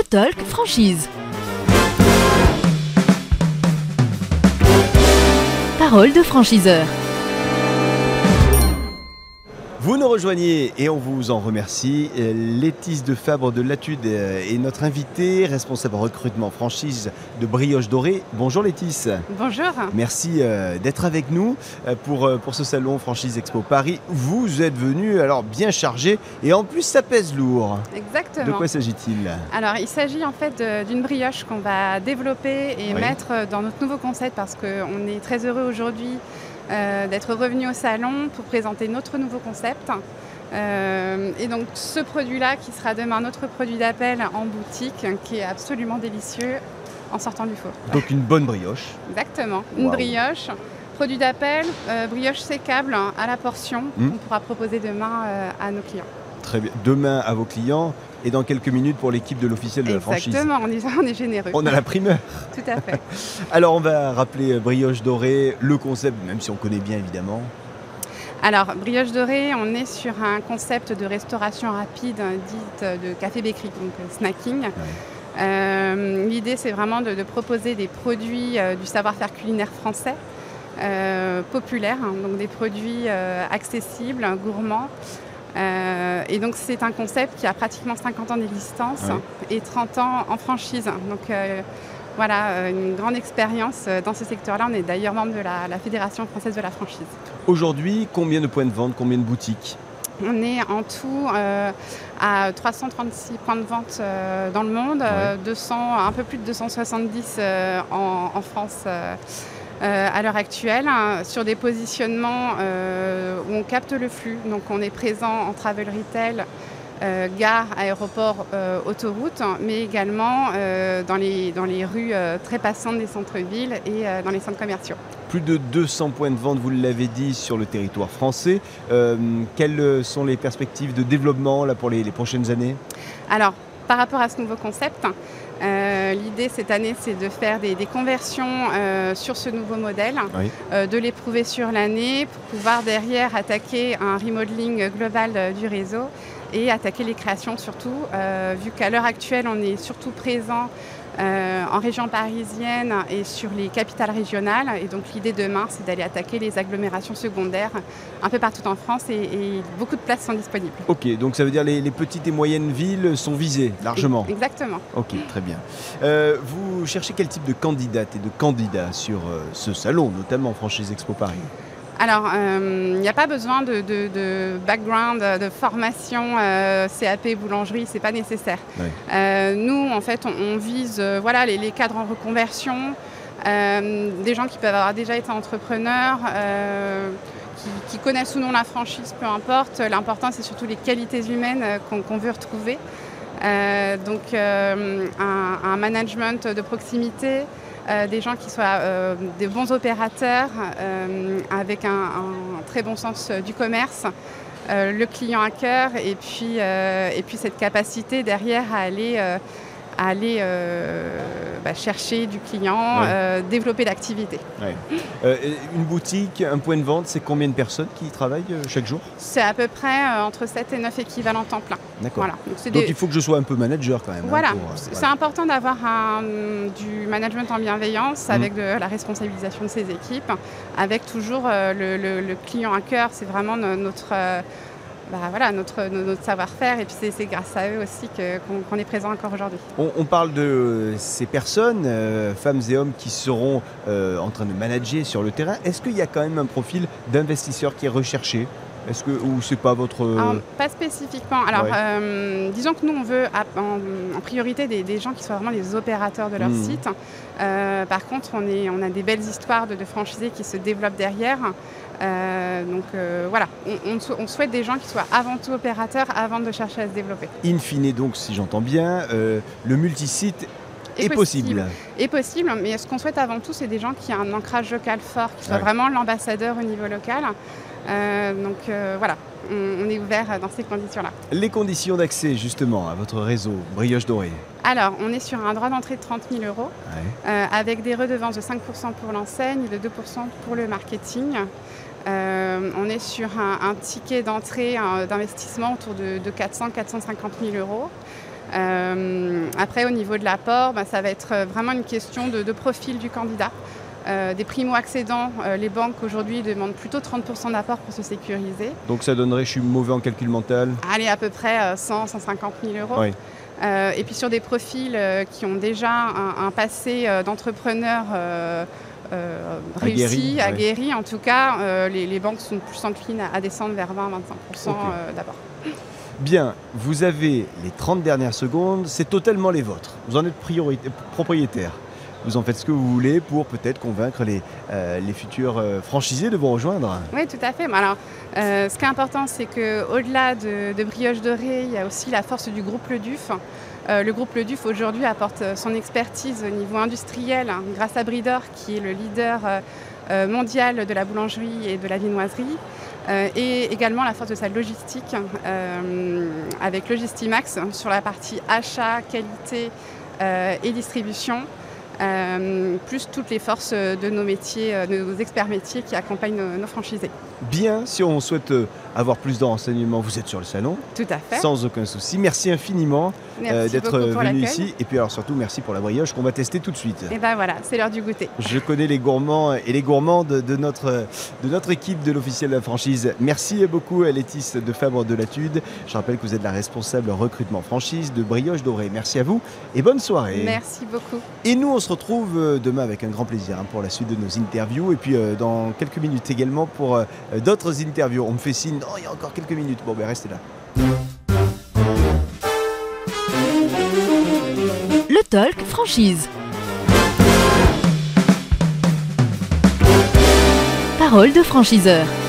Talk Franchise. Parole de franchiseur. Vous nous rejoignez et on vous en remercie. Laetice de Fabre de Latude est notre invitée, responsable recrutement franchise de Brioche Dorée. Bonjour Laetice. Bonjour. Merci d'être avec nous pour ce salon Franchise Expo Paris. Vous êtes venu alors bien chargé et en plus ça pèse lourd. Exactement. De quoi s'agit-il? Alors il s'agit en fait d'une brioche qu'on va développer et mettre dans notre nouveau concept parce qu'on est très heureux aujourd'hui d'être revenu au salon pour présenter notre nouveau concept. Et donc ce produit-là qui sera demain notre produit d'appel en boutique qui est absolument délicieux en sortant du four. Donc une bonne brioche. Exactement, une brioche, produit d'appel, brioche sécable à la portion qu'on pourra proposer demain à nos clients. Très bien, demain à vos clients et dans quelques minutes pour l'équipe de l'officiel de la franchise. Exactement, on est généreux. On a la primeur. Tout à fait. Alors on va rappeler Brioche Dorée, le concept, même si on connaît bien évidemment. Alors Brioche Dorée, on est sur un concept de restauration rapide dite de café-bécrie, donc snacking. L'idée c'est vraiment de proposer des produits du savoir-faire culinaire français, populaires, donc des produits accessibles, gourmands. Et donc c'est un concept qui a pratiquement 50 ans d'existence et 30 ans en franchise. Donc voilà, une grande expérience dans ce secteur-là. On est d'ailleurs membre de la Fédération française de la franchise. Aujourd'hui, combien de points de vente, combien de boutiques? On est en tout à 336 points de vente dans le monde, un peu plus de 270 en France. À l'heure actuelle, sur des positionnements où on capte le flux. Donc on est présent en travel retail, gare, aéroport, autoroute, mais également dans les rues très passantes des centres-villes et dans les centres commerciaux. Plus de 200 points de vente, vous l'avez dit, sur le territoire français. Quelles sont les perspectives de développement là, pour les prochaines années? Alors, par rapport à ce nouveau concept, l'idée cette année, c'est de faire des conversions sur ce nouveau modèle, de l'éprouver sur l'année pour pouvoir derrière attaquer un remodeling global du réseau et attaquer les créations surtout, vu qu'à l'heure actuelle, on est surtout présent en région parisienne et sur les capitales régionales. Et donc l'idée demain, c'est d'aller attaquer les agglomérations secondaires un peu partout en France et beaucoup de places sont disponibles. Ok, donc ça veut dire les petites et moyennes villes sont visées largement. Exactement. Ok, très bien. Vous cherchez quel type de candidate et de candidats sur ce salon, notamment Franchise Expo Paris? Alors, il n'y a pas besoin de background, de formation CAP, boulangerie, c'est pas nécessaire. Nous, en fait, on vise les cadres en reconversion, des gens qui peuvent avoir déjà été entrepreneurs, qui connaissent ou non la franchise, peu importe. L'important, c'est surtout les qualités humaines qu'on veut retrouver. Donc, un management de proximité, des gens qui soient des bons opérateurs avec un très bon sens du commerce, le client à cœur et puis cette capacité derrière à aller chercher du client, développer l'activité. Une boutique, un point de vente, c'est combien de personnes qui y travaillent chaque jour? C'est à peu près entre 7 et 9 équivalents temps plein. D'accord. Voilà. Donc il faut que je sois un peu manager quand même. Voilà, c'est important d'avoir du management en bienveillance avec de la responsabilisation de ses équipes, avec toujours le client à cœur. C'est vraiment notre savoir-faire et puis c'est grâce à eux aussi qu'on est présent encore aujourd'hui. On parle de ces personnes, femmes et hommes qui seront en train de manager sur le terrain. Est-ce qu'il y a quand même un profil d'investisseur qui est recherché? Ou c'est pas votre... Pas spécifiquement. Alors, disons que nous, on veut en priorité des gens qui soient vraiment les opérateurs de leur site. Par contre, on a des belles histoires de franchisés qui se développent derrière. On souhaite des gens qui soient avant tout opérateurs avant de chercher à se développer. In fine, donc, si j'entends bien, le multisite est possible. Est possible, mais ce qu'on souhaite avant tout, c'est des gens qui ont un ancrage local fort, qui soient vraiment l'ambassadeur au niveau local. On est ouvert dans ces conditions-là. Les conditions d'accès justement à votre réseau Brioche Dorée? Alors, on est sur un droit d'entrée de 30 000 € avec des redevances de 5% pour l'enseigne et de 2% pour le marketing. On est sur un ticket d'entrée d'investissement autour de 400 000 450 000 €. Après, au niveau de l'apport, ça va être vraiment une question de profil du candidat. Des primo-accédants, les banques aujourd'hui demandent plutôt 30% d'apport pour se sécuriser. Donc ça donnerait, je suis mauvais en calcul mental. Allez, à peu près 100, 150 000 euros. Oui. Et puis sur des profils qui ont déjà un passé d'entrepreneur réussi, aguerri, en tout cas, les banques sont plus enclines à descendre vers 20-25% d'apport. Bien, vous avez les 30 dernières secondes, c'est totalement les vôtres. Vous en êtes propriétaire. Vous en faites ce que vous voulez pour peut-être convaincre les futurs franchisés de vous rejoindre. Oui, tout à fait. Alors, ce qui est important, c'est qu'au-delà de Brioche Dorée, il y a aussi la force du groupe Le Duf. Le groupe Le Duf, aujourd'hui, apporte son expertise au niveau industriel grâce à Bridor, qui est le leader mondial de la boulangerie et de la viennoiserie. Et également la force de sa logistique avec Logistimax sur la partie achat, qualité et distribution. Plus toutes les forces de nos métiers, de nos experts métiers qui accompagnent nos franchisés. Bien, si on souhaite avoir plus de renseignements, vous êtes sur le salon. Tout à fait. Sans aucun souci. Merci infiniment d'être venu ici. Et puis alors surtout, merci pour la brioche qu'on va tester tout de suite. Et ben voilà, c'est l'heure du goûter. Je connais les gourmands et les gourmandes de notre équipe de l'officiel de la franchise. Merci beaucoup à Laetice de Fabre de Latude. Je rappelle que vous êtes la responsable recrutement franchise de Brioche Dorée. Merci à vous et bonne soirée. Merci beaucoup. Et nous, on se retrouve demain avec un grand plaisir pour la suite de nos interviews. Et puis dans quelques minutes également pour d'autres interviews. On me fait signe, non, il y a encore quelques minutes. Bon, ben restez là. Le Talk Franchise. Parole de franchiseur.